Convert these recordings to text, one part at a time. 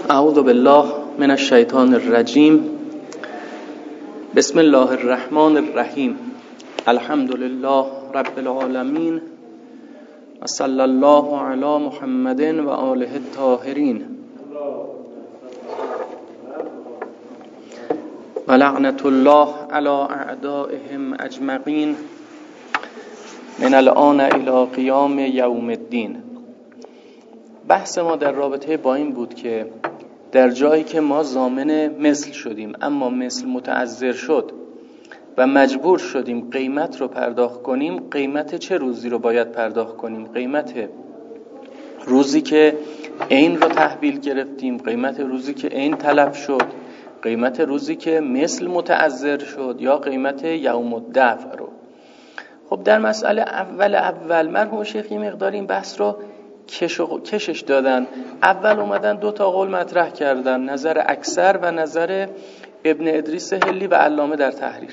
اعوذ بالله من الشیطان الرجیم. بسم الله الرحمن الرحیم. الحمد لله رب العالمین و صلی الله علی محمد و آله الطاهرین و لعنت الله علی اعدائهم اجمعین من الان الی قیام یوم الدین. بحث ما در رابطه با این بود که در جایی که ما ضامن مثل شدیم اما مثل متعذر شد و مجبور شدیم قیمت رو پرداخت کنیم، قیمت چه روزی رو باید پرداخت کنیم؟ قیمت روزی که عین رو تحویل گرفتیم، قیمت روزی که عین تلف شد، قیمت روزی که مثل متعذر شد، یا قیمت یوم الدفع رو. خب در مسئله اول مرحوم شیخ یه مقدار این بحث رو کشش دادن. اول اومدن 2 تا قول مطرح کردن، نظر اکثر و نظر ابن ادریس هلی و علامه در تحریر.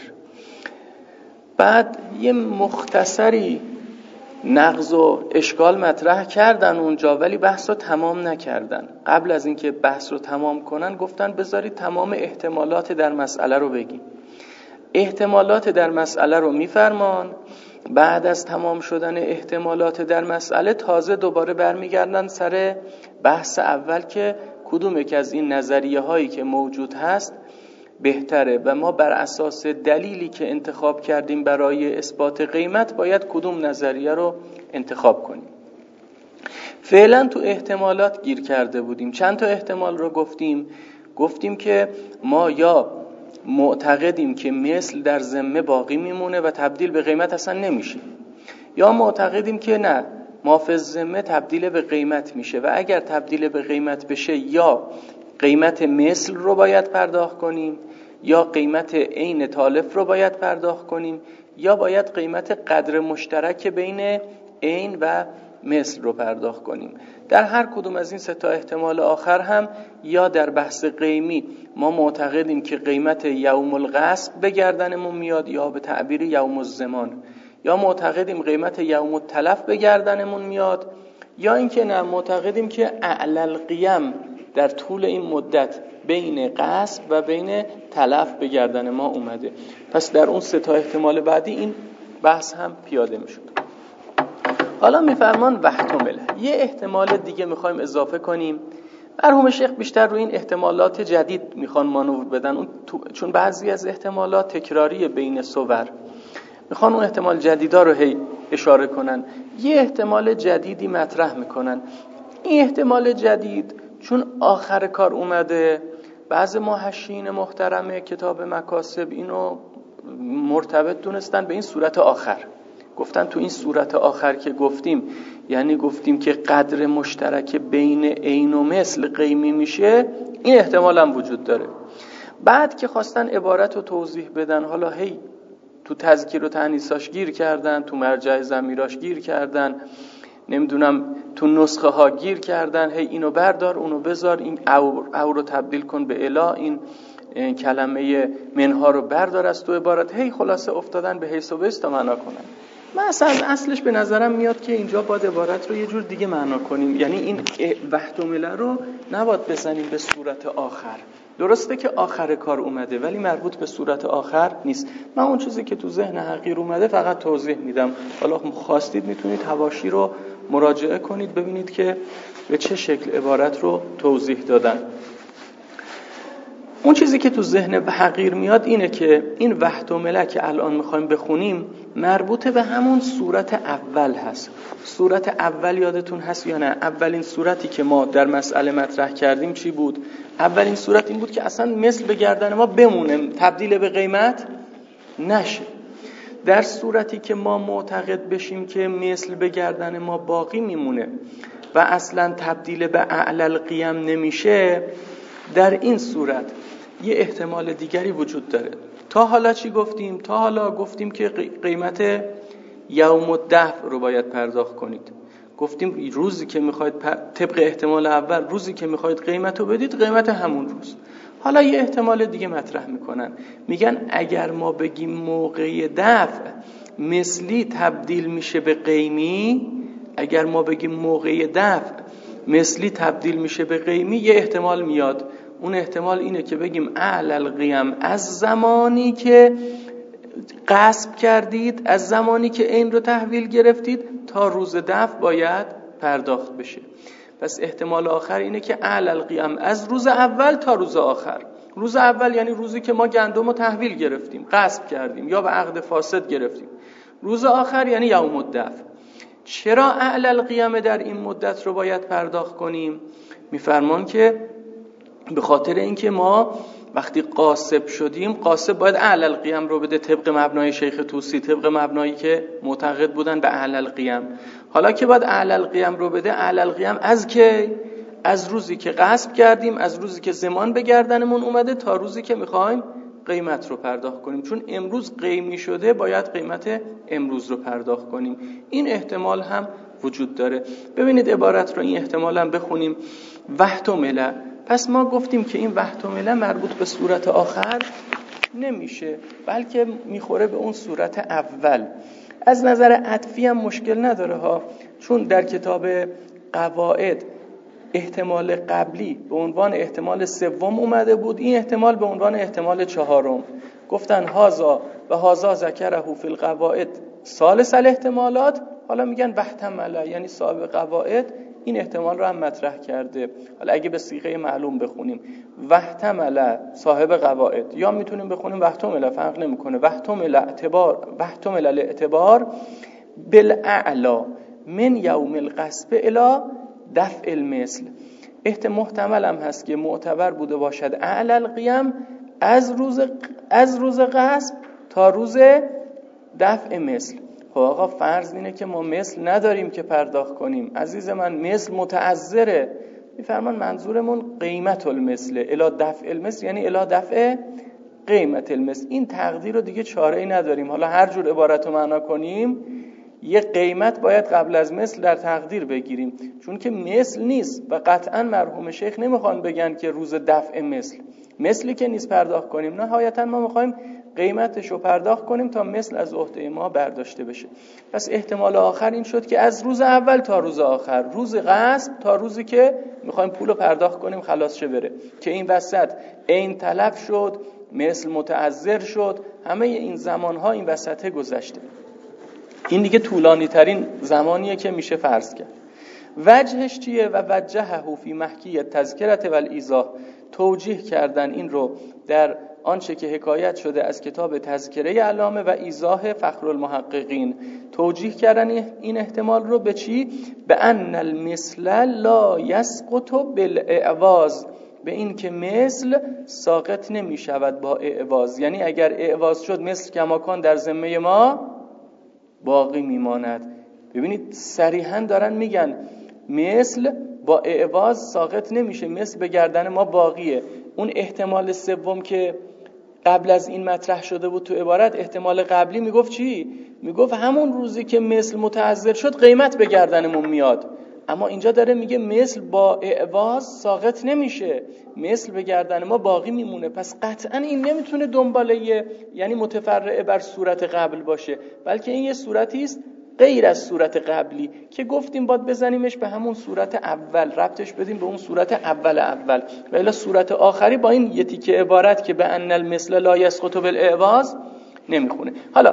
بعد یه مختصری نقض و اشکال مطرح کردن اونجا، ولی بحث رو تمام نکردن. قبل از اینکه بحث رو تمام کنن گفتن بذارید تمام احتمالات در مسئله رو بگیم. احتمالات در مسئله رو میفرمان. بعد از تمام شدن احتمالات در مسئله تازه دوباره برمیگردن سر بحث اول که کدوم یک از این نظریه هایی که موجود هست بهتره و ما بر اساس دلیلی که انتخاب کردیم برای اثبات قیمت باید کدوم نظریه رو انتخاب کنیم. فعلا تو احتمالات گیر کرده بودیم. چند تا احتمال رو گفتیم که ما یا معتقدیم که مثل در ذمه باقی میمونه و تبدیل به قیمت اصلا نمیشه، یا معتقدیم که نه، ما فی الذمه تبدیل به قیمت میشه و اگر تبدیل به قیمت بشه یا قیمت مثل رو باید پرداخت کنیم، یا قیمت عین تالف رو باید پرداخت کنیم، یا باید قیمت قدر مشترک بین عین و مثل رو پرداخت کنیم. در هر کدوم از این 3 تا احتمال آخر هم یا در بحث قیمی ما معتقدیم که قیمت یوم الغصب به گردنمون میاد، یا به تعبیر یوم الزمان، یا معتقدیم قیمت یوم التلف به گردنمون میاد، یا اینکه نه، معتقدیم که اعلی القیم در طول این مدت بین غصب و بین تلف به گردن ما اومده. پس در اون 3 تا احتمال بعدی این بحث هم پیاده میشد. حالا میفرمان وحتمله. یه احتمال دیگه میخوایم اضافه کنیم. مرحوم شیخ بیشتر روی این احتمالات جدید میخوان مانور بدن، چون بعضی از احتمالات تکراری بین صور، میخوان اون احتمال جدیدا رو هی اشاره کنن. یه احتمال جدیدی مطرح میکنن. این احتمال جدید چون آخر کار اومده، بعض محشین محترم کتاب مکاسب اینو مرتبط دونستن به این صورت آخر. گفتن تو این صورت آخر که گفتیم، یعنی گفتیم که قدر مشترک بین عین و مثل قیمی میشه، این احتمال هم وجود داره. بعد که خواستن عبارت رو توضیح بدن، حالا هی تو تذکیر و تانیثاش گیر کردن، تو مرجع ضمیراش گیر کردن، نمیدونم تو نسخه ها گیر کردن، هی اینو بردار اونو بذار، این او رو تبدیل کن به الا، این کلمه منها رو بردار از تو عبارت، هی خلاصه افتادن به حیث و بس تا معنا کنن. من اصلش به نظرم میاد که اینجا باید عبارت رو یه جور دیگه معنا کنیم، یعنی این وحتمله رو نباید بزنیم به صورت آخر. درسته که آخر کار اومده ولی مربوط به صورت آخر نیست. من اون چیزی که تو ذهن حقیر اومده فقط توضیح میدم. حالا خواستید میتونید حواشی رو مراجعه کنید ببینید که به چه شکل عبارت رو توضیح دادن. اون چیزی که تو ذهن حقیر میاد اینه که این وحتمله که الان میخوایم بخونیم مربوط به همون صورت اول هست. صورت اول یادتون هست یا نه؟ اولین صورتی که ما در مسئله مطرح کردیم چی بود؟ اولین صورت این بود که اصلا مثل به گردن ما بمونه، تبدیل به قیمت نشه. در صورتی که ما معتقد بشیم که مثل به گردن ما باقی میمونه و اصلا تبدیل به اعلی القیم نمیشه، در این صورت یه احتمال دیگری وجود داره. تا حالا چی گفتیم؟ تا حالا گفتیم که قیمت یوم الدفع رو باید پرداخت کنید. گفتیم روزی که میخواید طبق احتمال اول، روزی که میخواید قیمت رو بدید، قیمت همون روز. حالا یه احتمال دیگه مطرح میکنن، میگن اگر ما بگیم موقع دفع مثلی تبدیل میشه به قیمی، اگر ما بگیم موقع دفع مثلی تبدیل میشه به قیمی، یه احتمال میاد. اون احتمال اینه که بگیم اعلی القیم، از زمانی که غصب کردید، از زمانی که عین رو تحویل گرفتید تا روز دفع باید پرداخت بشه. پس احتمال آخر اینه که اعلی القیم، از روز اول تا روز آخر. روز اول یعنی روزی که ما گندم رو تحویل گرفتیم، غصب کردیم یا به عقد فاسد گرفتیم. روز آخر یعنی یوم الدفع. چرا اعلی القیم در این مدت رو باید پرداخت کنیم؟ میفرمان که به خاطر اینکه ما وقتی غاصب شدیم، غاصب باید اعلی القیم رو بده طبق مبنای شیخ طوسی، طبق مبنایی که معتقد بودن به اعلی القیم. حالا که باید اعلی القیم رو بده، اعلی القیم از که از روزی که غصب کردیم، از روزی که زمان به گردنمون اومده تا روزی که میخوایم قیمت رو پرداخت کنیم. چون امروز قیمی شده باید قیمت امروز رو پرداخت کنیم. این احتمال هم وجود داره. ببینید عبارت رو، این احتمال هم بخونیم. واحتمل، پس ما گفتیم که این واحتمل مربوط به صورت آخر نمیشه، بلکه میخوره به اون صورت اول. از نظر عطفی هم مشکل نداره ها، چون در کتاب قواعد احتمال قبلی به عنوان احتمال سوم اومده بود، این احتمال به عنوان احتمال چهارم. گفتن هازا و هازا ذکره فی القواعد ثالث الاحتمالات، حالا میگن واحتمل، یعنی صاحب قواعد این احتمال رو هم مطرح کرده. حالا اگه به صیغه معلوم بخونیم واحتمل صاحب قواعد، یا میتونیم بخونیم واحتمل، فرق نمیکنه. واحتمل الاعتبار بالاعلا من یوم الغصب الی دفع المثل. محتمل هم هست که معتبر بوده باشد اعلی القیم، از روز غصب تا روز دفع مثل. خب آقا فرض اینه که ما مثل نداریم که پرداخت کنیم. عزیز من مثل متعذره. میفرمان منظورمون قیمت المثل الی دفع المثل، یعنی الی دفع قیمت المثل. این تقدیر رو دیگه چاره‌ای نداریم. حالا هر جور عبارت رو معنا کنیم، یه قیمت باید قبل از مثل در تقدیر بگیریم، چون که مثل نیست و قطعا مرحوم شیخ نمیخوان بگن که روز دفع مثلی که نیست پرداخت کنیم. نهایتا ما میخوایم قیمتش رو پرداخت کنیم تا مثل از عهده ما برداشته بشه. پس احتمال آخر این شد که از روز اول تا روز آخر، روز غصب تا روزی که میخوایم پول رو پرداخت کنیم خلاص شه بره، که این وسط عین تلف شد، مثل متعذر شد، همه این زمانها این وسطه گذشته. این دیگه طولانی ترین زمانیه که میشه فرض کرد. وجهش چیه؟ و وجهه فی محکی تذکرت و الایضاح، توجیه کردن این رو در آنچه که حکایت شده از کتاب تذکره علامه و ایضاح فخرالمحققین. توجیه کردن این احتمال رو به چی؟ به ان المثل لا یسقط بالاعواض، به این که مثل ساقط نمی شود با اعواض. یعنی اگر اعواض شد مثل کماکان در ذمه ما باقی میماند. ببینید صریحا دارن میگن مثل با اعواض ساقط نمیشه، مثل به گردن ما باقیه. اون احتمال سوم که قبل از این مطرح شده بود تو عبارت، احتمال قبلی میگفت چی؟ میگفت همون روزی که مثل متعذر شد قیمت به گردنمون میاد. اما اینجا داره میگه مثل با اعواض ساقط نمیشه، مثل به گردن ما باقی میمونه. پس قطعا این نمیتونه دنباله یعنی متفرع بر صورت قبل باشه، بلکه این یه صورتی است غیر از صورت قبلی که گفتیم باید بزنیمش به همون صورت اول، ربطش بدیم به اون صورت اول و الا صورت آخری با این یه تیکه عبارت که به ان المثل لا یسقط بالاعواض نمیخونه. حالا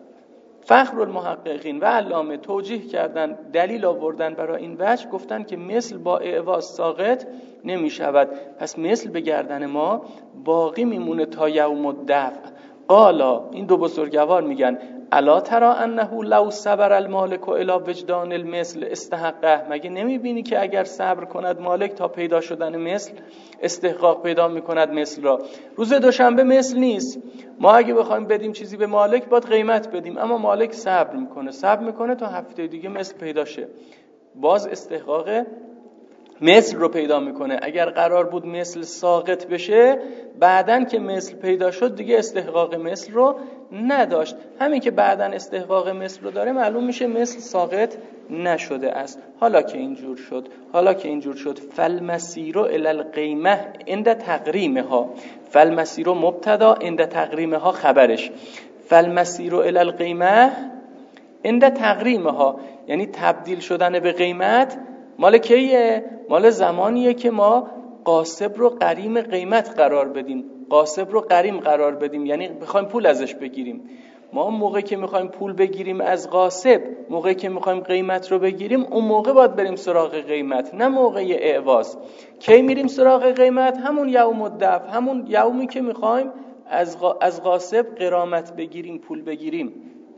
فخرالمحققین و علامه توجیه کردن، دلیل آوردن برای این وجه، گفتن که مثل با اعواض ساقط نمی شود، پس مثل به گردن ما باقی میمونه تا یوم الدفع. قالا، این دو بزرگوار میگن الا ترى انه لو صبر المالک الی وجدان المثل استحقه، مگه نمیبینی که اگر صبر کند مالک تا پیدا شدن مثل استحقاق پیدا میکند مثل را. روز دوشنبه مثل نیست، ما اگه بخوایم بدیم چیزی به مالک باید قیمت بدیم، اما مالک صبر میکنه تا هفته دیگه مثل پیدا شه، باز استحقاق مثل رو پیدا میکنه. اگر قرار بود مثل ساقط بشه، بعدن که مثل پیدا شد دیگه استحقاق مثل رو نداشت. همین که بعدن استحقاق مثل رو داره، معلوم میشه مثل ساقط نشده است. حالا که اینجور شد فالمسیر الی القیمه عند تقریمها، فالمسیر مبتدا عند تقریمها خبرش، فالمسیر الی القیمه عند تقریمها، یعنی تبدیل شدن به قیمت مال کیه؟ مال زمانیه که ما غاصب رو غریم قیمت قرار بدیم. غاصب رو غریم قرار بدیم یعنی بخوایم پول ازش بگیریم. ما موقعی که میخوایم پول بگیریم از غاصب، موقعی که میخوایم قیمت رو بگیریم، اون موقع باید بریم سراغ قیمت، نه موقع اعواز. کی میریم سراغ قیمت؟ همون یوم الدفع، همون یومی که میخوایم از غاصب غرامت بگیریم، پول بگیریم.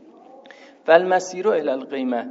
فالمسیر الی القیمه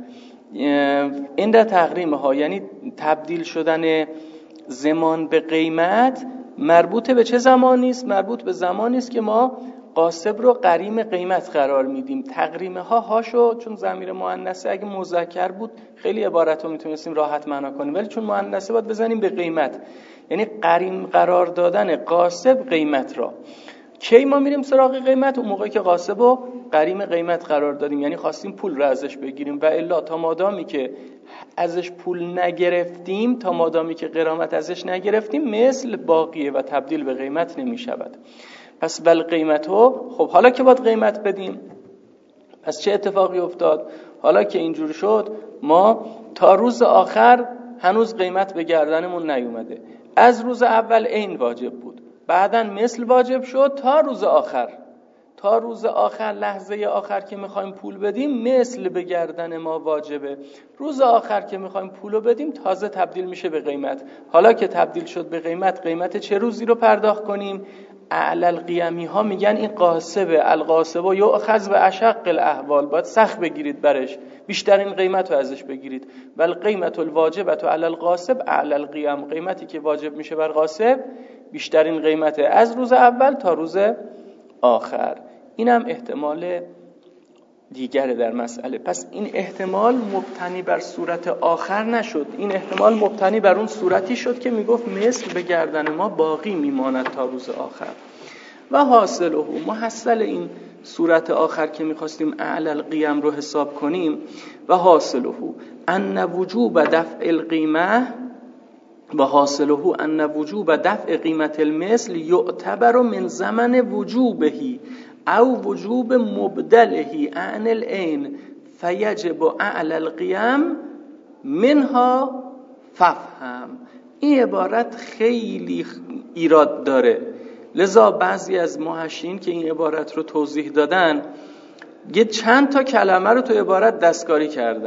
این در تحریمه ها، یعنی تبدیل شدن زمان به قیمت مربوط به چه زمانی است؟ مربوط به زمانی است که ما غاصب رو غریم قیمت قرار میدیم. تقریمه ها هاشو چون ضمیر مؤنثه، اگه مذکر بود خیلی عبارت رو میتونستیم راحت معنا کنیم، ولی چون مؤنثه باید بزنیم به قیمت، یعنی غریم قرار دادن غاصب قیمت را. کی ما میریم سراغ قیمت؟ اون موقعی که غاصب رو غریم قیمت قرار دادیم، یعنی خواستیم پول رو ازش بگیریم. و الا تا مادامی که ازش پول نگرفتیم، تا مادامی که غرامت ازش نگرفتیم، مثل باقیه و تبدیل به قیمت نمیشود. پس بل قیمتو، خب حالا که باید قیمت بدیم، پس چه اتفاقی افتاد؟ حالا که اینجور شد، ما تا روز آخر هنوز قیمت به گردنمون نیومده. از روز اول عین واجب بود، بعدن مثل واجب شد، تا روز آخر. تا روز آخر، لحظه آخر که میخوایم پول بدیم، مثل به گردن ما واجبه. روز آخر که میخوایم پولو بدیم، تازه تبدیل میشه به قیمت. حالا که تبدیل شد به قیمت، قیمت چه روزی رو پرداخت کنیم؟ اعلی القیمی ها میگن این غاصبه، الغاصب و یؤخذ و اشق الاحوال، باید سخت بگیرید برش، بیشترین قیمت رو ازش بگیرید. بل قیمت الواجبه علی الغاصب اعلی القیم، قیمتی که واجب میشه بر غاصب بیشترین قیمته، از روز اول تا روز آخر. اینم احتمال دیگره در مسئله. پس این احتمال مبتنی بر صورت آخر نشد، این احتمال مبتنی بر اون صورتی شد که میگفت مثل به گردن ما باقی میماند تا روز آخر. و حاصله، محصل این صورت آخر که میخواستیم اعلی القیم رو حساب کنیم، و حاصله ان وجوب دفع القیمه، و حاصله ان وجوب دفع قیمت المثل یعتبر من زمن وجوبه او وجوب مبدله عن العین فیجب اعلی القیم منها ففهم. این عبارت خیلی ایراد داره، لذا بعضی از محشین که این عبارت رو توضیح دادن یه چند تا کلمه رو تو عبارت دستکاری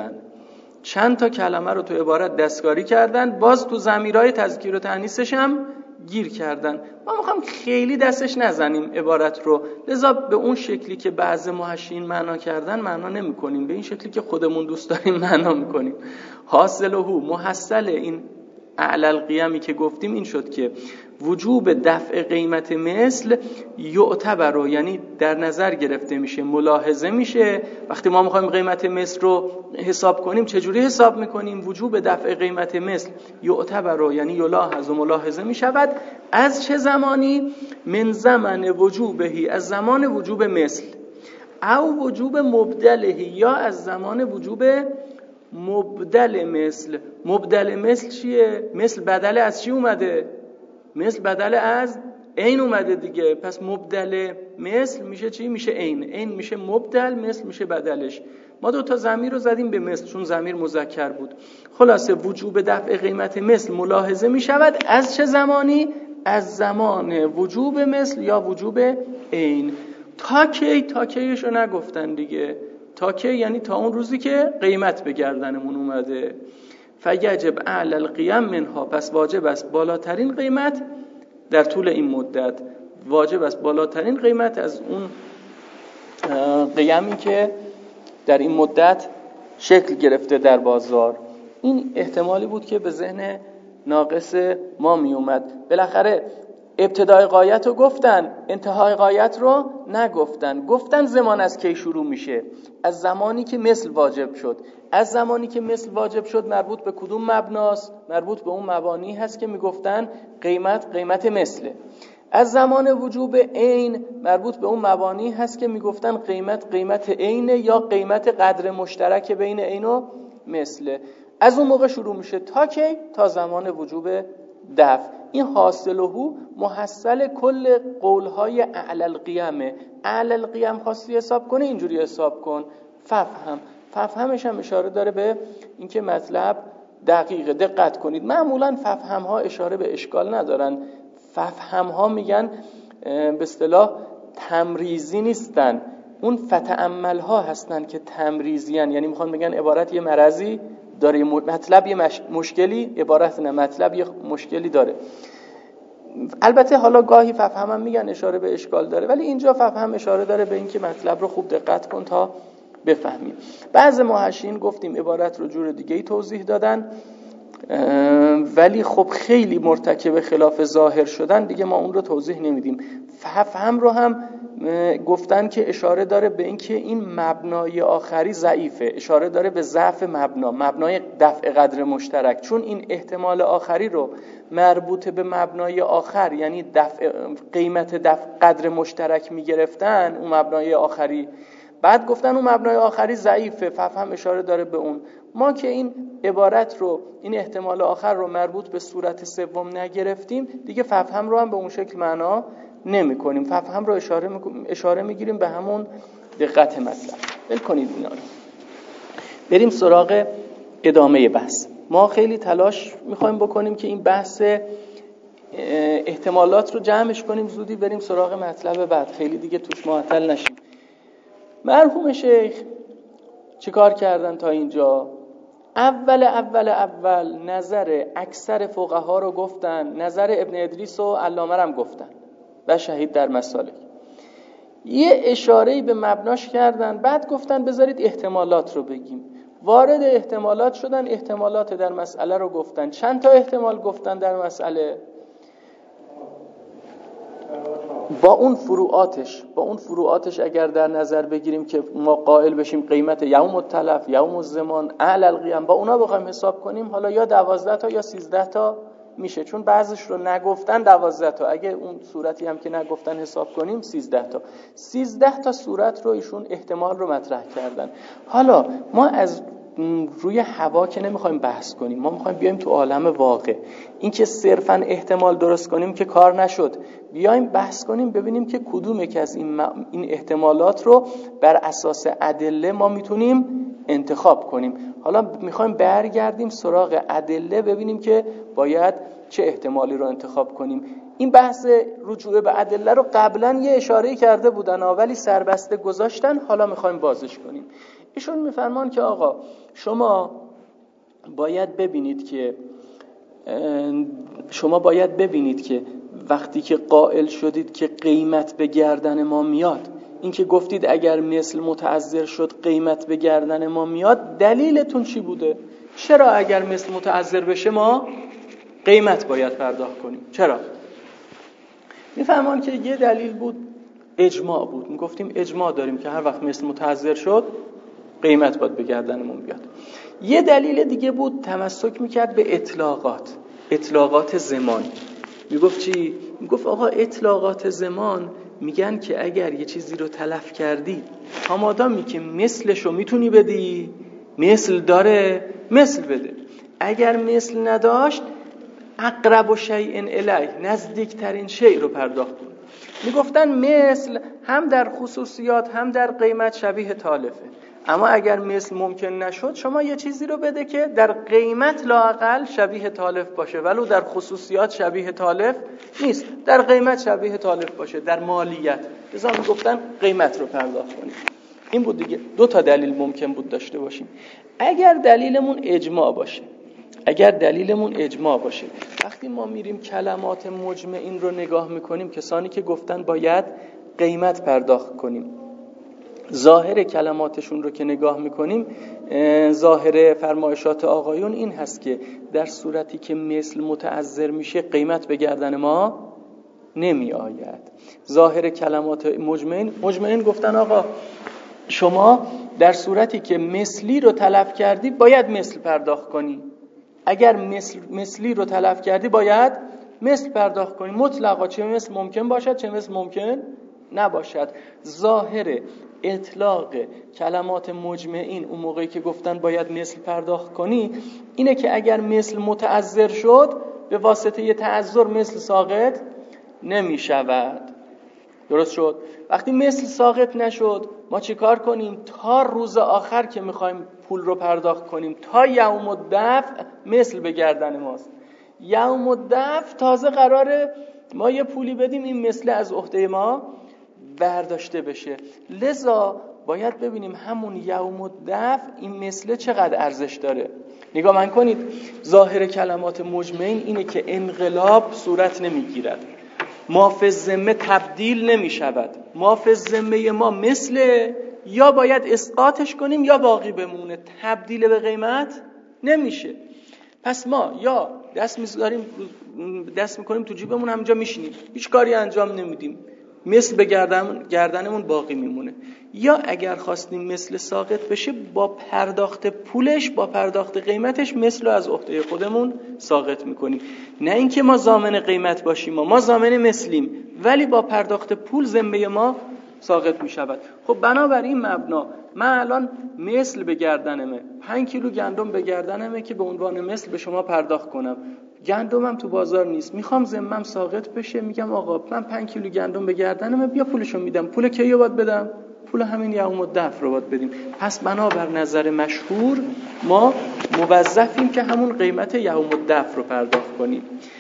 کردن، باز تو ضمیرهای تذکیر و تأنیثش هم گیر کردن. ما میخوام خیلی دستش نزنیم عبارت رو، لذا به اون شکلی که بعض محشین معنا کردن معنا نمی کنیم، به این شکلی که خودمون دوست داریم معنا میکنیم. حاصله، محصل این اعلی القیمی که گفتیم این شد که وجوب دفع قیمت مثل یعتبر، یعنی در نظر گرفته میشه، ملاحظه میشه. وقتی ما میخوایم قیمت مثل رو حساب کنیم چجوری حساب میکنیم؟ وجوب دفع قیمت مثل یعتبر، یعنی یلاحظ و ملاحظه میشود. از چه زمانی؟ من زمان وجوبهی، از زمان وجوب مثل، او وجوب مبدله، یا از زمان وجوب مبدل مثل. مبدل مثل چیه؟ مثل بدل از چی اومده؟ مثل بدل از عین اومده دیگه. پس مبدل مثل میشه چی؟ میشه عین. عین میشه مبدل، مثل میشه بدلش. ما دو تا ضمیر رو زدیم به مثل چون ضمیر مذکر بود. خلاصه وجوب دفع قیمت مثل ملاحظه میشود از چه زمانی؟ از زمان وجوب مثل یا وجوب عین. تا کی؟ تا کیش رو نگفتن دیگه. تا کی یعنی تا اون روزی که قیمت به گردنمون اومده. فیجب اعلی القیم منها، پس واجب است بالاترین قیمت در طول این مدت، واجب است بالاترین قیمت از اون قیمی که در این مدت شکل گرفته در بازار. این احتمالی بود که به ذهن ناقص ما می اومد. بالاخره ابتدای غایت رو گفتن، انتهای غایت رو نگفتن. گفتن زمان از کی شروع میشه؟ از زمانی که مثل واجب شد. از زمانی که مثل واجب شد مربوط به کدوم مبناست؟ مربوط به اون مبانی هست که میگفتن قیمت مثله. از زمان وجوب عین مربوط به اون مبانی هست که میگفتن قیمت عینه یا قیمت قدر مشترک بین عین و مثله. از اون موقع شروع میشه تا کی؟ تا زمان وجوب دفع. این حاصله محصل کل قولهای اعلی القیمه. اعلی القیم خواستی حساب کنه اینجوری حساب کن. ففهمش هم اشاره داره به اینکه مطلب دقیقه دقت کنید. معمولا ففهم ها اشاره به اشکال ندارن. ففهم ها میگن به اصطلاح تمریزی نیستن، اون فتأمل ها هستن که تمریزی هن. یعنی میخوان بگن عبارت یه مرضی داره، مطلب یه مشکلی، عبارت نه مطلب یه مشکلی داره. البته حالا گاهی ففهم هم میگن اشاره به اشکال داره، ولی اینجا ففهم اشاره داره به این که مطلب رو خوب دقت کن تا بفهمیم. بعض محشین گفتیم عبارت رو جور دیگه ای توضیح دادن، ولی خب خیلی مرتکب خلاف ظاهر شدن، دیگه ما اون رو توضیح نمیدیم. ففهم رو هم گفتن که اشاره داره به این که این مبنای آخری ضعیفه، اشاره داره به ضعف مبنای دفع قدر مشترک، چون این احتمال آخری رو مربوط به مبنای آخر یعنی قیمت دفع قدر مشترک میگرفتن اون مبنای آخری، بعد گفتن اون مبنای آخری ضعیفه، ففهم اشاره داره به اون. ما که این عبارت رو، این احتمال آخر رو مربوط به صورت سوم نگرفتیم، دیگه ففهم رو هم به اون شکل معنا نمی کنیم. ففهم رو اشاره میگیریم به همون دقت مطلب. ول کنید اینا رو، بریم سراغ ادامه بحث. ما خیلی تلاش میخوایم بکنیم که این بحث احتمالات رو جمعش کنیم، زودی بریم سراغ مطلب بعد، خیلی دیگه توش معطل نشیم. مرحوم شیخ چیکار کردن تا اینجا؟ اول نظر اکثر فقها رو گفتن، نظر ابن ادریس و علامه هم گفتن و شهید در مسالک. یه اشاره‌ای به مبناش کردن، بعد گفتن بذارید احتمالات رو بگیم. وارد احتمالات شدن، احتمالات در مسئله رو گفتن. چند تا احتمال گفتن در مسئله؟ با اون فروعاتش اگر در نظر بگیریم که ما قائل بشیم قیمت یوم التلف، یوم الزمان، اهل القیام، با اونا بخوایم حساب کنیم، حالا یا 12 تا یا 13 تا میشه، چون بعضش رو نگفتن 12 تا، اگه اون صورتی هم که نگفتن حساب کنیم 13 تا صورت رو ایشون احتمال رو مطرح کردن. حالا ما از روی هوا که نمیخوایم بحث کنیم، ما میخوایم بیایم تو عالم واقع. این که صرفاً احتمال درست کنیم که کار نشد، بیایم بحث کنیم ببینیم که کدوم یک از این احتمالات رو بر اساس ادله ما میتونیم انتخاب کنیم. حالا میخوایم برگردیم سراغ ادله ببینیم که باید چه احتمالی رو انتخاب کنیم. این بحث رجوع به ادله رو قبلا یه اشاره‌ای کرده بودن ولی سربسته گذاشتن، حالا میخوایم بازش کنیم. ایشون میفرمان که آقا شما باید ببینید که وقتی که قائل شدید که قیمت به گردن ما میاد، این که گفتید اگر مثل متعذر شد قیمت به گردن ما میاد، دلیلتون چی بوده؟ چرا اگر مثل متعذر بشه ما قیمت باید پرداخت کنیم؟ چرا؟ میفرمان که یه دلیل بود اجماع بود، میگفتیم اجماع داریم که هر وقت مثل متعذر شد قیمت باید به گردنمون بیاد. یه دلیل دیگه بود تمسک میکرد به اطلاقات زمان. میگفت چی؟ میگفت آقا اطلاقات زمان میگن که اگر یه چیزی رو تلف کردی تا مادامی که مثلشو میتونی بدی، مثل داره، مثل بده. اگر مثل نداشت اقرب شیء الیه، نزدیکترین شیء رو پرداخت کن. میگفتن مثل هم در خصوصیات هم در قیمت شبیه تالفه، اما اگر مثل ممکن نشد شما یه چیزی رو بده که در قیمت لااقل شبیه تالف باشه، ولو در خصوصیات شبیه تالف نیست، در قیمت شبیه تالف باشه، در مالیت. لذا میگفتن قیمت رو پرداخت کنید. این بود دیگه. 2 تا دلیل ممکن بود داشته باشیم. اگر دلیلمون اجماع باشه، وقتی ما میریم کلمات مجمعین رو نگاه میکنیم، کسانی که گفتن باید قیمت پرداخت کنیم، ظاهر کلماتشون رو که نگاه میکنیم، ظاهر فرمایشات آقایون این هست که در صورتی که مثل متعذر میشه قیمت به گردن ما نمی آید. ظاهر کلمات مجمعین گفتن آقا شما در صورتی که مثلی رو تلف کردی باید مثل پرداخت کنی، اگر مثلی رو تلف کردی باید مثل پرداخت کنی مطلقا، چه مثل ممکن باشد چه مثل ممکن نباشد. ظاهر اطلاق کلمات مجمعین اون موقعی که گفتن باید مثل پرداخت کنی اینه که اگر مثل متعذر شد به واسطه یه تعذر مثل ساقط نمی شود. درست شد؟ وقتی مثل ساقط نشد ما چی کار کنیم؟ تا روز آخر که میخوایم پول رو پرداخت کنیم، تا یوم الدفع مثل به گردن ماست. یوم الدفع تازه قراره ما یه پولی بدیم این مثل از عهده ما برداشته بشه. لذا باید ببینیم همون یوم الدفع این مثل چقدر ارزش داره. نگاه من کنید، ظاهر کلمات مجمعین اینه که انقلاب صورت نمیگیرد، ما فی الذمه تبدیل نمی شود، ما فی الذمه ما مثل یا باید اسقاطش کنیم یا باقی بمونه، تبدیل به قیمت نمیشه. پس ما یا دست میکنیم تو جیبمون همینجا میشینیم، هیچ کاری انجام نمیدیم، مثل به گردنمون باقی میمونه، یا اگر خواستیم مثل ساقط بشه با پرداخت پولش، با پرداخت قیمتش مثل رو از عهده خودمون ساقط میکنیم. نه اینکه ما ضامن قیمت باشیم، ما ضامن مثلیم ولی با پرداخت پول ذمه ما ساقط میشود. خب بنابراین مبنا من الان مثل به گردنمه، 5 کیلو گندم به گردنمه که به عنوان مثل به شما پرداخت کنم، گندمم تو بازار نیست، میخوام ذمم ساقط بشه، میگم آقا من 5 کیلو گندم به گردنمه، بیا پولشو میدم. پول کیو باید بدم؟ پول همین یوم الدفع رو باید بدیم. پس بنابر نظر مشهور ما موظفیم که همون قیمت یوم الدفع رو پرداخت کنیم.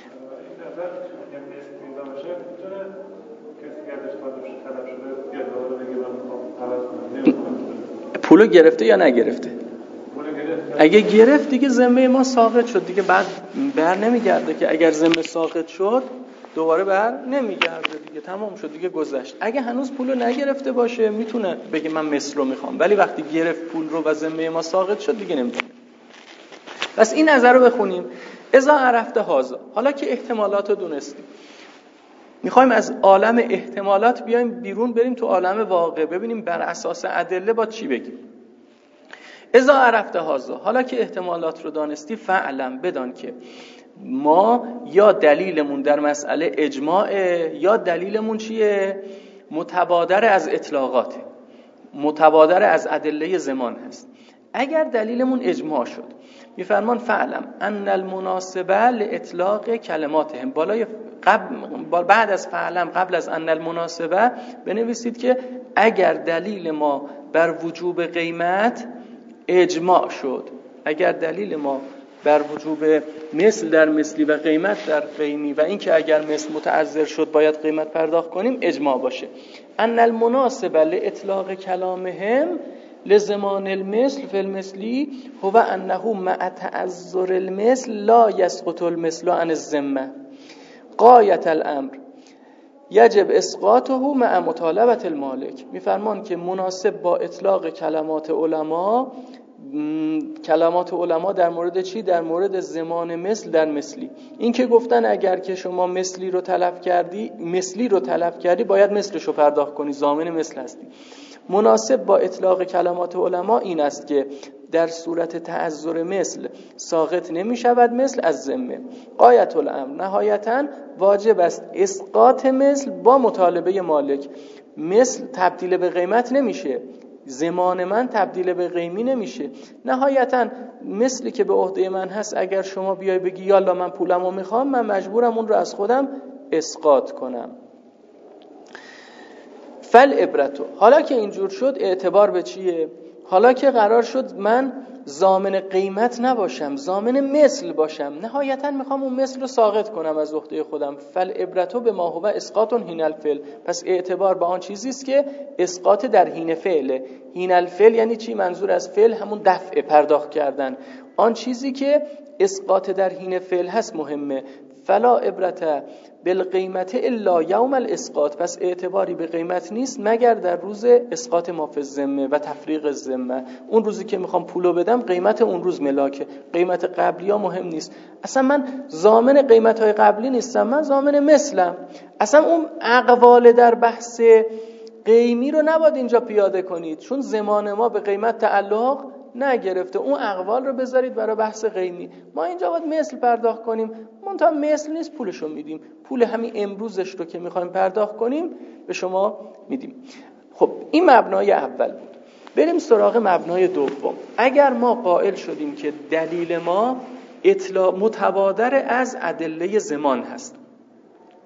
پولو گرفته یا نگرفته؟ اگه گرفت دیگه ذمه ما ساقط شد دیگه، بعد بر نمیگرده که. اگر ذمه ساقط شد دوباره بر نمیگرده دیگه، تمام شد دیگه، گذشت. اگه هنوز پولو نگرفته باشه میتونه بگه من مثل رو میخوام، ولی وقتی گرفت پول رو و ذمه ما ساقط شد دیگه نمیتونه. پس این نظر رو بخونیم. اذا عرفت هذا، حالا که احتمالات رو دونستیم، میخوایم از عالم احتمالات بیایم بیرون، بریم تو عالم واقع، ببینیم بر اساس ادله با چی بگیم. اذا عرفت هذا، حالا که احتمالات رو دانستی، فعلم، بدان که ما یا دلیلمون در مسئله اجماعه یا دلیلمون چیه؟ متبادر از اطلاقاته، متبادر از ادله زمان هست. اگر دلیلمون اجماع شد، میفرمان فعلم ان المناسبه لاطلاق کلماتهم، بالای بعد از فعلم قبل از ان المناسبه بنویسید که اگر دلیل ما بر وجوب قیمت اجماع شد، اگر دلیل ما بر وجوب مثل در مثلی و قیمت در قیمی و اینکه اگر مثل متعذر شد باید قیمت پرداخت کنیم، اجماع باشه. ان المناسبه لاطلاق کلامهم لزمان المثل فی المثلی هو انه مع تعذر المثل لا يسقط المثل عن الذمه غایت الامر یجب اسقاطه مع مطالبه المالک. میفرمان که مناسب با اطلاق کلمات علما در مورد چی؟ در مورد زمان مثل در مثلی. این که گفتن اگر که شما مثلی رو طلب کردی باید مثلش رو پرداخت کنی، ضامن مثل هستی. مناسب با اطلاق کلمات علما این است که در صورت تعذر مثل ساقط نمی شود مثل از ذمه. غایت الامر، نهایتاً واجب است اسقاط مثل با مطالبه مالک. مثل تبدیل به قیمت نمیشه، زمان من تبدیل به قیمی نمیشه. نهایتاً مثلی که به عهده من هست اگر شما بیای بگی یالا من پولمو میخوام، من مجبورم اون رو از خودم اسقاط کنم. فالعبرتو، حالا که اینجور شد اعتبار به چیه؟ حالا که قرار شد من ضامن قیمت نباشم، ضامن مثل باشم، نهایتا میخوام اون مثل رو ساقط کنم از عهده خودم. فالعبرتو به ما هو اسقاط حین الفعل، پس اعتبار به آن چیزی است که اسقاط در حین فعله. حین الفعل یعنی چی؟ منظور از فعل همون دفع، پرداخت کردن. آن چیزی که اسقاط در حین فعل هست مهمه. فلا عبرت بالقیمت الا یوم الاسقاط، پس اعتباری به قیمت نیست مگر در روز اسقاط ما فی الذمه و تفریق الذمه. اون روزی که میخوام پولو بدم قیمت اون روز ملاکه، قیمت قبلی ها مهم نیست. اصلا من ضامن قیمت های قبلی نیستم، من ضامن مثلم. اصلا اون اقوال در بحث قیمی رو نباید اینجا پیاده کنید، چون زمان ما به قیمت تعلق نگرفته. اون اقوال رو بذارید برای بحث قیمی. ما اینجا باید مثل پرداخت کنیم، منتها مثل نیست، پولشو میدیم، پول همین امروزش رو که میخوایم پرداخت کنیم به شما میدیم. خب این مبنای اول بود. بریم سراغ مبنای دوم. اگر ما قائل شدیم که دلیل ما متبادر از ادله زمان هست،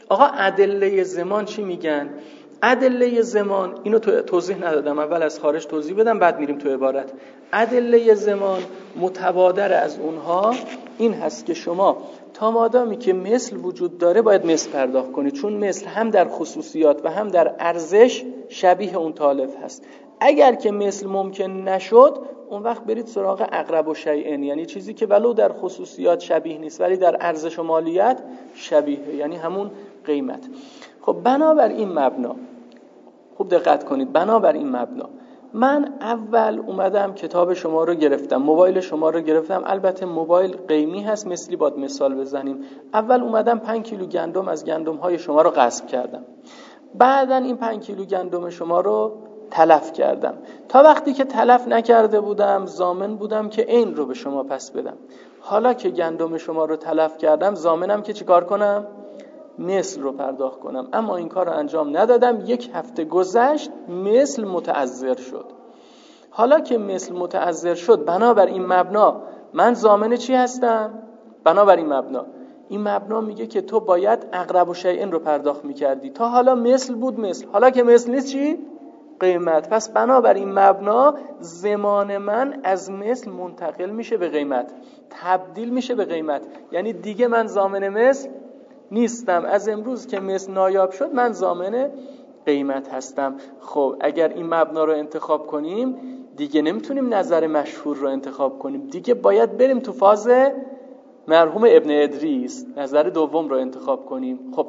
آقا ادله زمان چی میگن؟ ادله زمان، اینو توضیح ندادم، اول از خارج توضیح بدم بعد میریم تو عبارت. ادله زمان متبادر از اونها این هست که شما تا مادامی که مثل وجود داره باید مثل پرداخت کنید، چون مثل هم در خصوصیات و هم در ارزش شبیه اون تالف هست. اگر که مثل ممکن نشد اون وقت برید سراغ اقرب شیئین، یعنی چیزی که ولو در خصوصیات شبیه نیست ولی در ارزش و مالیت شبیه، یعنی همون قیمت. خب بنابر این مبنا، خوب دقت کنید، بنابر این مبنا من اول اومدم کتاب شما رو گرفتم، موبایل شما رو گرفتم، البته موبایل قیمی هست، مثلی باید مثال بزنیم. اول اومدم 5 کیلو گندم از گندم‌های شما رو غصب کردم، بعدن این 5 کیلو گندم شما رو تلف کردم. تا وقتی که تلف نکرده بودم ضامن بودم که عین رو به شما پس بدم. حالا که گندم شما رو تلف کردم ضامنم که چیکار کنم؟ مثل رو پرداخت کنم. اما این کار رو انجام ندادم. 1 هفته گذشت، مثل متعذر شد. حالا که مثل متعذر شد، بنابر این مبنا من ضامن چی هستم؟ بنابر این مبنا، این مبنا میگه که تو باید اقرب شیئین رو پرداخت میکردی. تا حالا مثل بود مثل، حالا که مثل نیست چی؟ قیمت. پس بنابر این مبنا زمان من از مثل منتقل میشه به قیمت، تبدیل میشه به قیمت. یعنی دیگه من ضامن مثل نیستم، از امروز که مثل نایاب شد من ضامن قیمت هستم. خب اگر این مبنا رو انتخاب کنیم دیگه نمیتونیم نظر مشهور رو انتخاب کنیم، دیگه باید بریم تو فاز مرحوم ابن ادریس، نظر دوم رو انتخاب کنیم. خب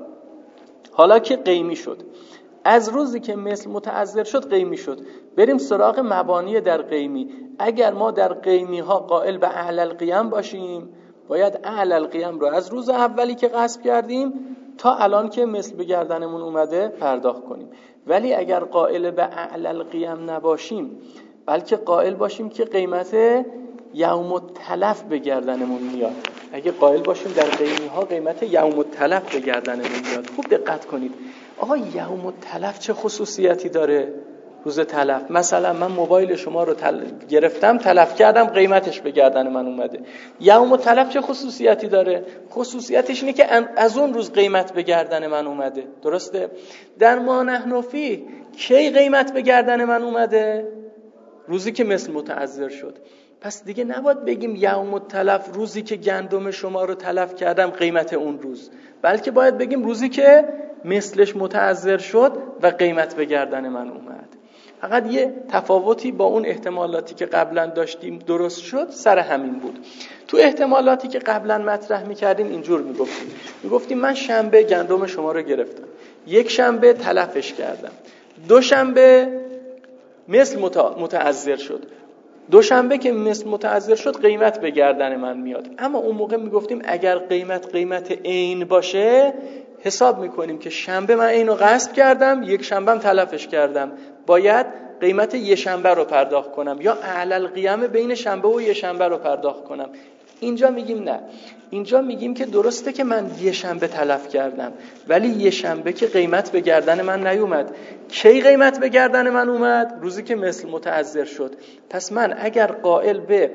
حالا که قیمی شد، از روزی که مثل متعذر شد قیمی شد، بریم سراغ مبانی در قیمی. اگر ما در قیمی ها قائل به اعلی القیم باشیم باید اعلی القیم رو از روز اولی که غصب کردیم تا الان که مثل به گردنمون اومده پرداخت کنیم. ولی اگر قائل به اعلی القیم نباشیم بلکه قائل باشیم که قیمت یوم التلف به گردنمون میاد، اگه قائل باشیم در قیمی ها قیمت یوم التلف به گردنمون میاد. خوب دقت کنید آقا، یوم التلف چه خصوصیتی داره؟ روز تلف، مثلا من موبایل شما رو گرفتم تلف کردم، قیمتش به گردن من اومده. یوم التلف چه خصوصیتی داره؟ خصوصیتش اینه که از اون روز قیمت به گردن من اومده. درسته؟ در ما نحن فیه کی قیمت به گردن من اومده؟ روزی که مثل متعذر شد. پس دیگه نباید بگیم یوم التلف روزی که گندم شما رو تلف کردم قیمت اون روز، بلکه باید بگیم روزی که مثلش متعذر شد و قیمت به گردن من اومد. فقط یه تفاوتی با اون احتمالاتی که قبلا داشتیم درست شد سر همین بود. تو احتمالاتی که قبلا مطرح میکردیم اینجور میگفتیم من شنبه گندم شما رو گرفتم، 1 شنبه تلفش کردم، 2 شنبه مثل متعذر شد، 2 شنبه که مثل متعذر شد قیمت به گردن من میاد. اما اون موقع میگفتیم اگر قیمت عین باشه حساب میکنیم که شنبه من اینو غصب کردم، 1 شنبه هم تلفش کردم، باید قیمت 1 شنبه رو پرداخت کنم یا اعلی القیام بین شنبه و 1 شنبه رو پرداخت کنم. اینجا میگیم نه، اینجا میگیم که درسته که من 1 شنبه تلف کردم ولی 1 شنبه که قیمت به گردن من نیومد. کی قیمت به گردن من اومد؟ روزی که مثل متعذر شد. پس من اگر قائل به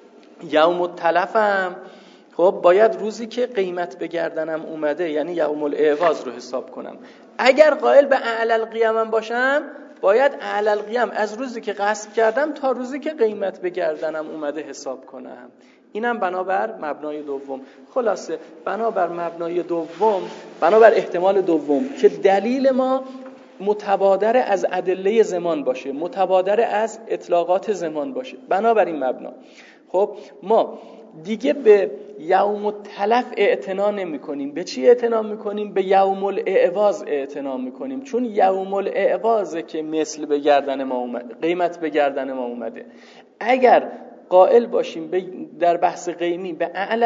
یوم التلفم خب باید روزی که قیمت به گردنم اومده یعنی یوم الاعواض رو حساب کنم. اگر قائل به اعلی القیمم باشم باید اعلی القیم از روزی که غصب کردم تا روزی که قیمت به گردنم اومده حساب کنم. اینم بنابر مبنای دوم. خلاصه بنابر مبنای دوم، بنابر احتمال دوم که دلیل ما متبادر از ادله زمان باشه، متبادر از اطلاقات زمان باشه، بنابر این مبنا خب ما دیگه به یوم التلف اعتنا نمی کنیم. به چی اعتنا می کنیم؟ به یوم الاعواض اعتنا می کنیم، چون یوم الاعواضه که مثل به گردن ما اومده، قیمت به گردن ما اومده. اگر قائل باشیم در بحث قیمی به اعلی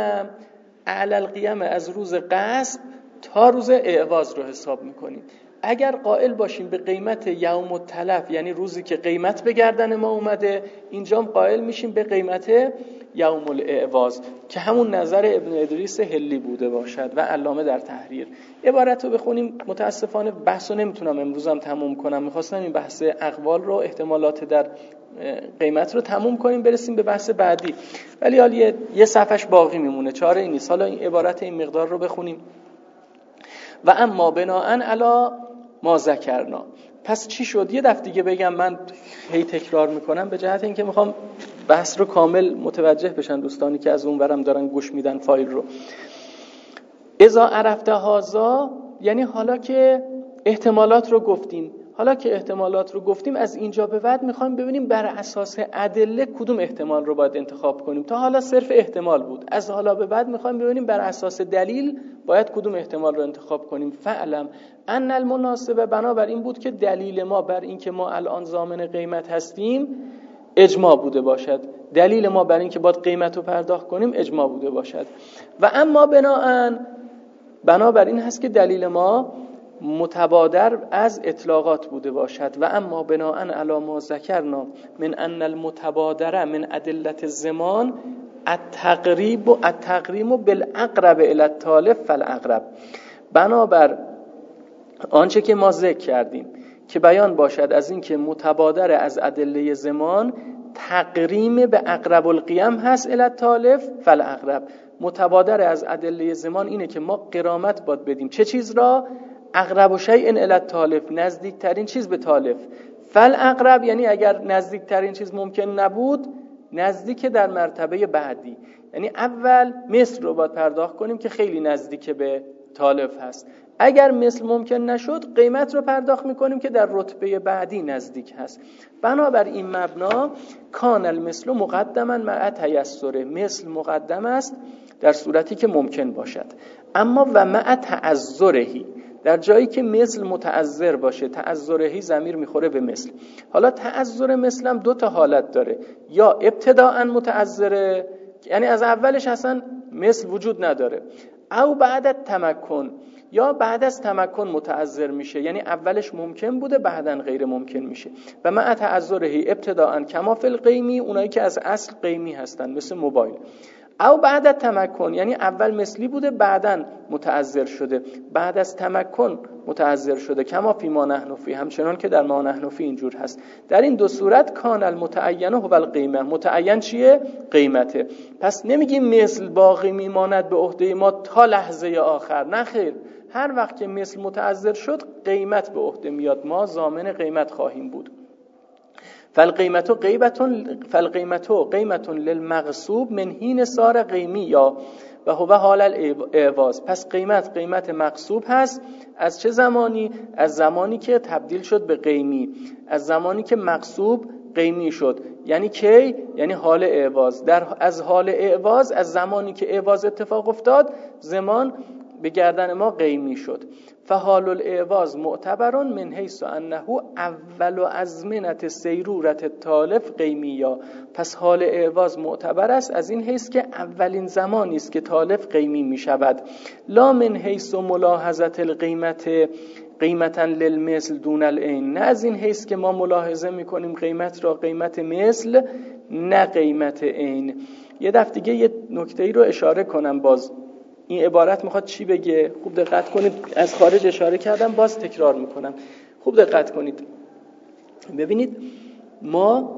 القیام از روز غصب تا روز اعواض رو حساب می کنیم. اگر قائل باشیم به قیمت یوم التلف یعنی روزی که قیمت به گردن ما اومده، اینجا هم قائل میشیم به قیمت یوم الاعواض که همون نظر ابن ادریس حلی بوده باشد و علامه در تحریر. عبارت رو بخونیم. متاسفانه بحث رو نمیتونم امروزم تموم کنم، میخواستم این بحث اقوال رو، احتمالات در قیمت رو تموم کنیم برسیم به بحث بعدی، ولی حالا یه صفحش باقی میمونه، چاره ای نیست. حالا این عبارت این مقدار رو بخونیم. و اما بناءً علی ما ذکرنا. پس چی شد؟ یه دفعه دیگه بگم، من هی تکرار میکنم به جهت اینکه میخوام بحث رو کامل متوجه بشن دوستانی که از اون ورم دارن گوش میدن فایل رو. اذا عرفت هذا یعنی حالا که احتمالات رو گفتیم، از اینجا به بعد میخوایم ببینیم بر اساس ادله کدوم احتمال رو باید انتخاب کنیم. تا حالا صرف احتمال بود، از حالا به بعد میخوایم ببینیم بر اساس دلیل باید کدوم احتمال رو انتخاب کنیم. فعلم ان المناسبه، بنابر این بود که دلیل ما بر این که ما الان ضامن قیمت هستیم اجماع بوده باشد. دلیل ما بر این که باید قیمت رو پرداخت کنیم اجماع بوده باشد. و اما بنابر این هست که دلیل ما متبادر از اطلاقات بوده باشد. و اما بناء علی ما ذکرنا من ان المتبادره من ادله الزمان التقریب بالاقرب الی التالف فالاقرب، بنابر آنچه که ما ذکر کردیم که بیان باشد از این که متبادر از ادله زمان تقریم به اقرب القیم هست الی التالف فالاقرب. متبادر از ادله زمان اینه که ما غرامت باید بدیم چه چیز را؟ اقرب شیء الی التالف، نزدیکترین چیز به تالف. فالاقرب یعنی اگر نزدیکترین چیز ممکن نبود، نزدیک در مرتبه بعدی، یعنی اول مثل رو باید پرداخت کنیم که خیلی نزدیک به تالف هست. اگر مثل ممکن نشد قیمت رو پرداخت میکنیم که در رتبه بعدی نزدیک هست. بنابر این مبنا کان المثل مقدما مع تیسر، مثل مقدم است در صورتی که ممکن باشد. اما و مع تعذرهی، در جایی که مثل متعذر باشه، تعذرهی ضمیر میخوره به مثل. حالا تعذر مثل هم دو تا حالت داره، یا ابتداء متعذره یعنی از اولش اصلا مثل وجود نداره، او بعد تمکن، یا بعد از تمکن متعذر میشه یعنی اولش ممکن بوده بعدن غیر ممکن میشه. و مع تعذرهی ابتداء کما فی القیمی، اونایی که از اصل قیمی هستن مثل موبایل. او بعد از تمکن یعنی اول مثلی بوده بعدن متعذر شده، بعد از تمکن متعذر شده، کما فی ما نحن فی، همچنان که در ما نحن فی اینجور هست. در این دو صورت کان المتعین هو القیمه، متعین چیه؟ قیمته. پس نمیگیم مثل باقی میماند به عهده ما تا لحظه آخر، نه خیر، هر وقت که مثل متعذر شد قیمت به عهده میاد، ما ضامن قیمت خواهیم بود. فالقیمت قیمت للمغصوب من حین صار قیمی یا و هو حال الاعواض. پس قیمت مغصوب هست از چه زمانی؟ از زمانی که تبدیل شد به قیمی، از زمانی که مغصوب قیمی شد. یعنی کی؟ یعنی حال اعواض. از حال اعواض، از زمانی که اعواض اتفاق افتاد، زمان به گردن ما قیمی شد. فحال الاعواض معتبرون من حیث انه اول ازمنه سیرورت التالف قیمیه. پس حال اعواض معتبر است از این حیث که اولین زمانی است که تالف قیمی می شود. لا من حیث ملاحظه القیمت قیمتا للمثل دون العین، نه از این حیث که ما ملاحظه می کنیم قیمت را قیمت مثل نه قیمت عین. یه دفعه دیگه یه نکته‌ای رو اشاره کنم، باز این عبارت میخواد چی بگه؟ خوب دقت کنید، از خارج اشاره کردم باز تکرار میکنم، خوب دقت کنید. ببینید ما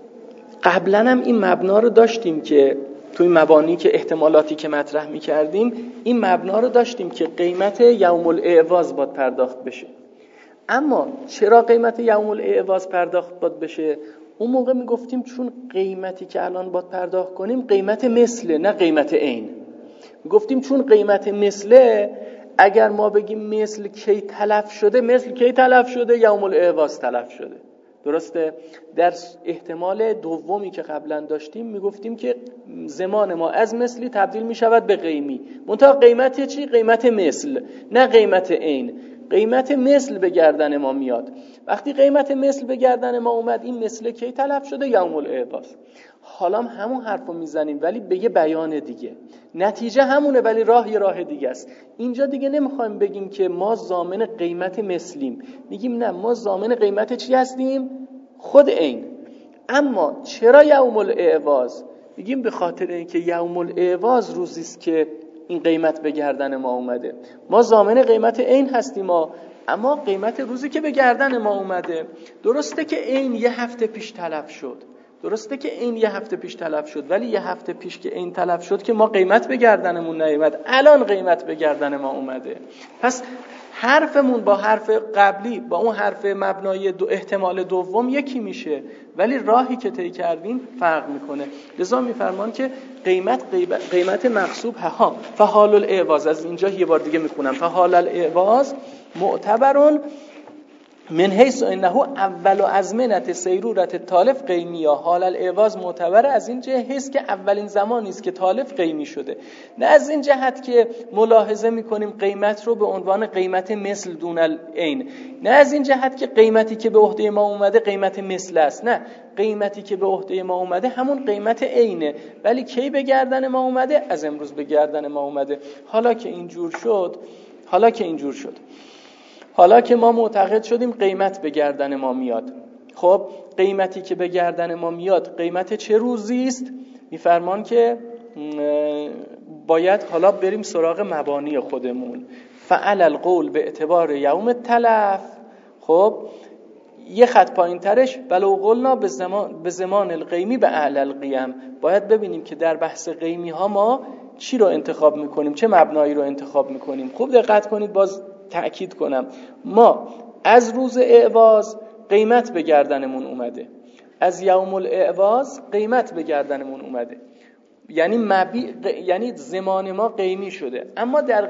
قبلا هم این مبنا رو داشتیم که توی مبانی که احتمالاتی که مطرح میکردیم این مبنا رو داشتیم که قیمت یوم الاعواض باید پرداخت بشه. اما چرا قیمت یوم الاعواض پرداخت باید بشه؟ اون موقع میگفتیم چون قیمتی که الان باید پرداخت کنیم قیمت مثله نه قیمت عین. گفتیم چون قیمت مثله، اگر ما بگیم مثل کی تلف شده، مثل کی تلف شده؟ یوم الاعواض تلف شده. درسته؟ در احتمال دومی که قبلا داشتیم میگفتیم که زمان ما از مثلی تبدیل میشود به قیمی، منتها قیمت چی؟ قیمت مثل نه قیمت عین. قیمت مثل به گردن ما میاد. وقتی قیمت مثل به گردن ما اومد، این مثل کی تلف شده؟ یوم الاعواض. حالا همون حرفو میزنیم ولی به یه بیان دیگه، نتیجه همونه ولی راه یه راه دیگه است. اینجا دیگه نمیخوایم بگیم که ما ضامن قیمت مثلیم، میگیم نه، ما ضامن قیمت چی هستیم؟ خود عین. اما چرا یوم الاعواض؟ میگیم به خاطر اینکه یوم الاعواض روزی است که این قیمت به گردن ما اومده. ما ضامن قیمت عین هستیم اما قیمت روزی که به گردن ما اومده، درسته که عین یه هفته پیش تلف شد، درسته که این یه هفته پیش تلف شد، ولی یه هفته پیش که این تلف شد که ما قیمت به گردنمون نیومد، الان قیمت به گردن ما اومده. پس حرفمون با حرف قبلی، با اون حرف مبنای احتمال دوم یکی میشه، ولی راهی که طی کردیم فرق میکنه. لذا میفرمان که قیمت مغصوب فحال الاعواز، از اینجا یه بار دیگه میخونم، فحال الاعواز معتبرون من حیث انه اول ازمنه سیرورت تالف قیمیه. حال الاعواز معتبر از این جهت که اولین زمانی است که تالف قیمی شده، نه از این جهت که ملاحظه میکنیم قیمت رو به عنوان قیمت مثل دون العین، نه از این جهت که قیمتی که به عهده ما اومده قیمت مثل است، نه، قیمتی که به عهده ما اومده همون قیمت عینه، ولی کی به گردن ما اومده؟ از امروز به گردن ما اومده. حالا که اینجور شد، حالا که ما معتقد شدیم قیمت به گردن ما میاد، خب قیمتی که به گردن ما میاد قیمت چه روزی است؟ میفرمان که باید حالا بریم سراغ مبانی خودمون. فعل القول به اعتبار یوم التلف. خب یه خط پایین ترش ولو قلنا به زمان القیمی به اعلی القیم. باید ببینیم که در بحث قیمی ها ما چی رو انتخاب میکنیم، چه مبنایی رو انتخاب میکنیم. خوب دقت کنید، باز تأکید کنم، ما از روز اعواز قیمت به گردنمون اومده، از یوم الاعواز قیمت به گردنمون اومده، یعنی زمان ما قیمی شده. اما در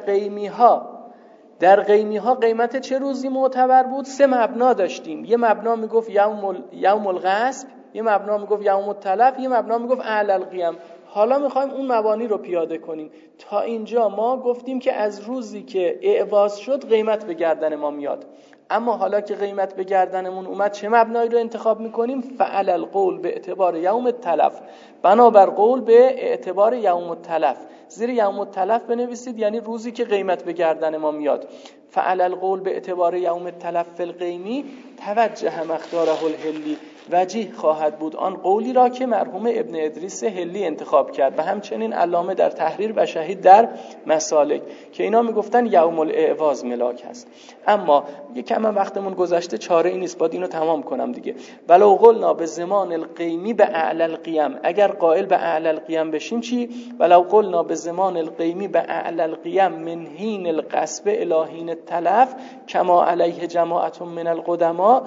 قیمی ها قیمت چه روزی معتبر بود؟ سه مبنا داشتیم. یه مبنا میگفت یوم الغصب، یه مبنا میگفت یوم التلف، یه مبنا میگفت اعلی القیم. حالا میخوایم اون مبانی رو پیاده کنیم. تا اینجا ما گفتیم که از روزی که اعواز شد قیمت به گردن ما میاد، اما حالا که قیمت به گردنمون اومد چه مبنایی رو انتخاب میکنیم؟ فعل القول به اعتبار یوم التلف، بنابر قول به اعتبار یوم التلف. زیر یوم التلف بنویسید، یعنی روزی که قیمت به گردن ما میاد. فعل القول به اعتبار یوم التلف فی القیمی توجه مختاره الحلی، وجیه خواهد بود آن قولی را که مرحوم ابن ادریس حلی انتخاب کرد و همچنین علامه در تحریر و شهید در مسالک، که اینا میگفتن یوم الاعواز ملاک هست. اما یکم وقتمون گذشته، چاره ای نیست، باید اینو تمام کنم دیگه. ولو قلنا به زمان القیمی به اعلی القیم، اگر قائل به اعلی القیم بشیم چی؟ ولو قلنا به زمان القیمی به اعلی القیم من حین القصب الی حین التلف کما علیه جماعت من القدما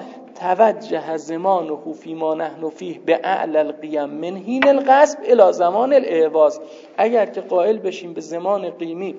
توجه زمانه فیما نحن فیه به اعلی القیم من حین القصب الی زمان الاعواز. اگر که قائل بشیم به زمان قیمی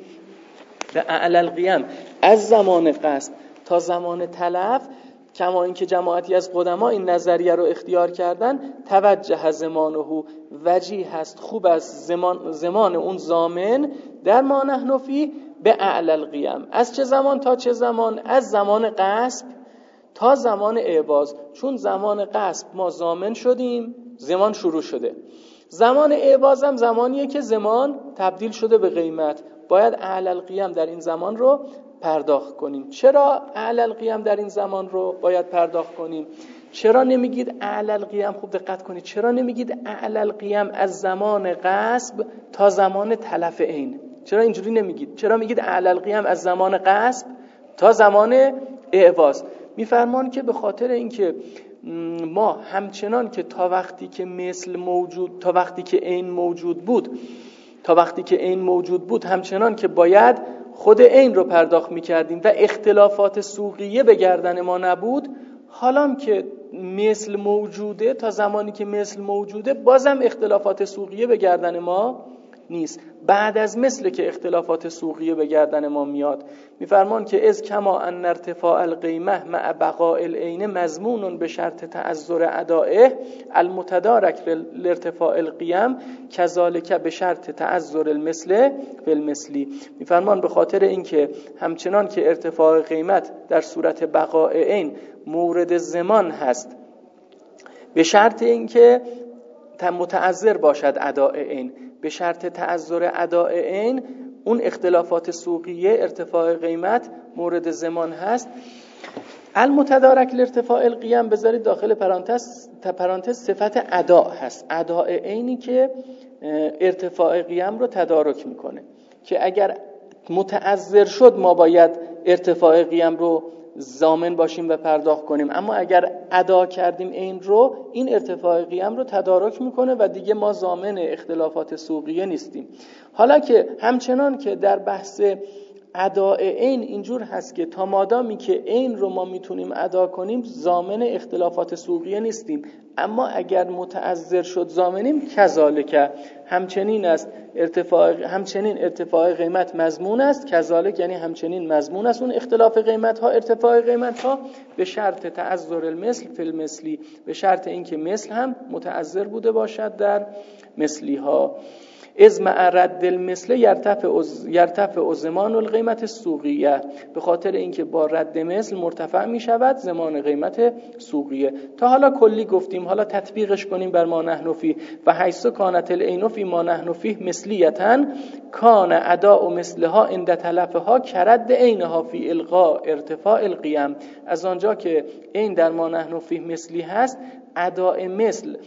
به اعلی القیم از زمان قصب تا زمان تلف، کما اینکه جماعتی از قدما این نظریه رو اختیار کردن، توجه زمانه وجیه هست، خوب است زمان اون زامن در ما نحن فیه به اعلی القیم. از چه زمان تا چه زمان؟ از زمان قصب تا زمان اعواز. چون زمان قصب ما ضامن شدیم، زمان شروع شده. زمان اعواز هم زمانیه که زمان تبدیل شده به قیمت. باید اعلی القیم در این زمان رو پرداخت کنیم. چرا اعلی القیم در این زمان رو باید پرداخت کنیم؟ چرا نمیگید اعلی القیم؟ خوب دقت کنید، چرا نمیگید اعلی القیم از زمان قصب تا زمان تلف عین؟ چرا اینجوری نمیگید؟ چرا میگید اعلی القیم از زمان قصب تا زمان اعواز؟ میفرمان که به خاطر اینکه ما همچنان که تا وقتی که مثل موجود، تا وقتی که عین موجود بود همچنان که باید خود عین رو پرداخت میکردیم و اختلافات سوقیه به گردن ما نبود، حالا که مثل موجوده، تا زمانی که مثل موجوده بازم اختلافات سوقیه به گردن ما نیست. بعد از مثل که اختلافات سوقیه به گردن ما میاد، میفرمان که از کما ان ارتفاع القیمه مع بقاء العین مضمون به شرط تعذر ادائه المتدارک لارتفاع القیم کذالک به شرط تعذر المثل فی المثلی. میفرمان به خاطر اینکه همچنان که ارتفاع قیمت در صورت بقاء عین مورد زمان هست، به شرط اینکه متعذر باشد اداء عین، به شرط تعذر اداء عین اون اختلافات سوقیه ارتفاع قیمت مورد زمان هست. المتدارک لارتفاع القیم بذارید داخل پرانتز صفت اداء هست، اداء عینی که ارتفاع قیم رو تدارک میکنه، که اگر متعذر شد ما باید ارتفاع قیم رو ضامن باشیم و پرداخت کنیم، اما اگر ادا کردیم عین رو، این ارتفاع قیم رو تدارک میکنه و دیگه ما ضامن اختلافات سوقیه نیستیم. حالا که همچنان که در بحث اداء عین اینجور هست که تا مادامی که عین رو ما میتونیم ادا کنیم ضامن اختلافات سوقیه نیستیم، اما اگر متعذر شد ضامنیم، کذالک همچنین است همچنین ارتفاع قیمت مضمون است، کذالک یعنی همچنین مضمون است اون اختلاف قیمت ها، ارتفاع قیمت ها، به شرط تعذر المثل فی المثلی، به شرط اینکه مثل هم متعذر بوده باشد در مثلی ها. از مع رد المثل یرتفع زمان القیمت السوقیه، به خاطر اینکه با رد مثل مرتفع می شود زمان قیمت سوقیه. تا حالا کلی گفتیم، حالا تطبیقش کنیم بر ما نحن فیه. و حیث کانت العین فی ما نحن فیه مثلیتا کان اداء مثلها عند تلفها کرد عینها فی الغاء ارتفاع القیم. از آنجا که عین در ما نحن فیه مثلی هست، اداء مثل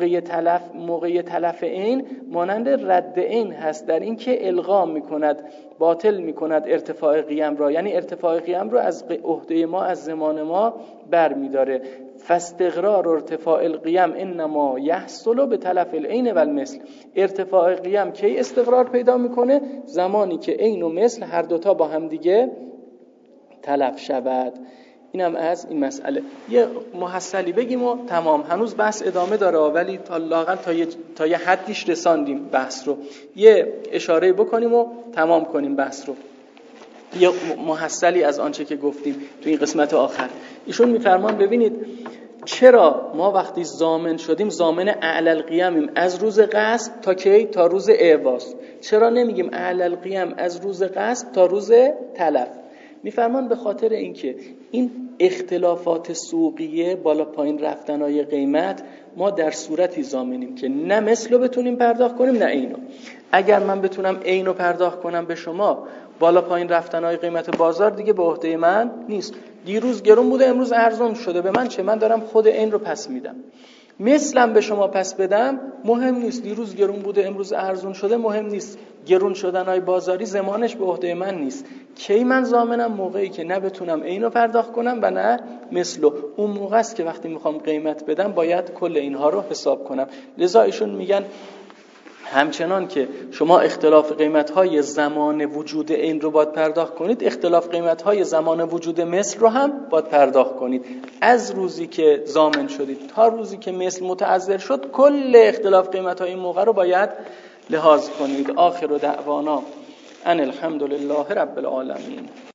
موقع تلف عین مانند رد عین هست، در این که الغا میکند، باطل میکند ارتفاع قیم را، یعنی ارتفاع قیم را از عهده ما، از زمان ما بر میداره. فاستقرار ارتفاع القیم انما یحصل به تلف العین و المثل. ارتفاع قیم کی استقرار پیدا میکنه؟ زمانی که عین و مثل هر دوتا با هم دیگه تلف شود. اینم از این مسئله. یه محصلی بگیم و تمام. هنوز بحث ادامه داره، ولی لااقل تا یه حدیش رساندیم بحث رو. یه اشاره بکنیم و تمام کنیم بحث رو. یه محصلی از آنچه که گفتیم تو این قسمت آخر. ایشون میفرمان ببینید چرا ما وقتی ضامن شدیم ضامن اعلی القیمیم از روز قصد تا کی؟ تا روز اعواز. چرا نمیگیم اعلی القیم از روز قصد تا روز تلف؟ میفرمان به خاطر اینکه این اختلافات سوقیه، بالا پایین رفتنهای قیمت، ما در صورتی ضامنیم که نه مثل رو بتونیم پرداخت کنیم نه عینو. اگر من بتونم عینو پرداخت کنم به شما، بالا پایین رفتنهای قیمت بازار دیگه به عهده من نیست. دیروز گرون بوده امروز ارزان شده، به من چه؟ من دارم خود عین رو پس میدم. مثلم به شما پس بدم مهم نیست، دیروز گرون بوده امروز ارزون شده مهم نیست، گرون شدنهای بازاری زمانش به عهده من نیست. کی من ضامنم؟ موقعی که نه بتونم عینو پرداخت کنم و نه مثلو. اون موقع است که وقتی میخوام قیمت بدم باید کل اینها رو حساب کنم. لذا ایشون میگن همچنان که شما اختلاف قیمت‌های زمان وجود عین رو باید پرداخت کنید، اختلاف قیمت‌های زمان وجود مثل رو هم باید پرداخت کنید. از روزی که ضامن شدید تا روزی که مثل متعذر شد، کل اختلاف قیمت‌های این موقع رو باید لحاظ کنید. آخر دعوانا ان الحمد لله رب العالمین.